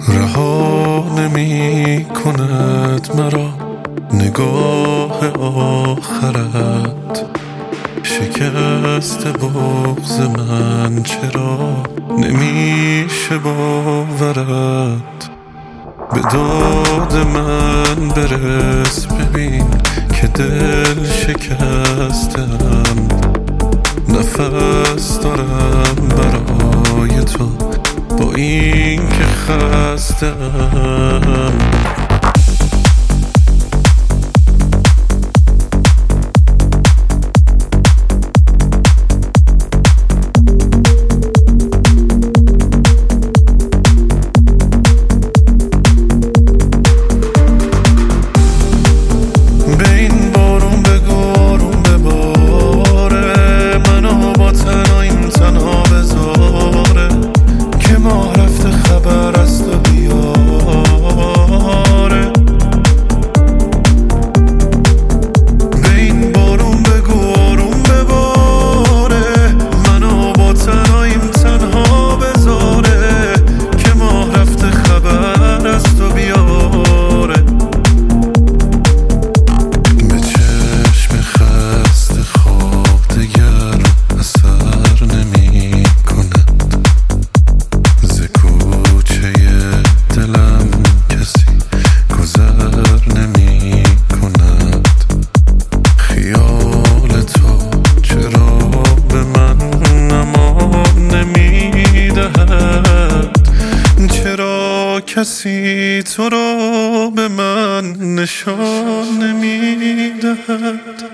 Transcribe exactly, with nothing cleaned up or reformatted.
رها نمی کند مرا نگاه آخرت، شکست بغض من چرا نمیشه باورت. به داد من برس ببین که دل شکستم، نفس دارم برای تو با این که خستم. کسی تو را به من نشان نمیدهد.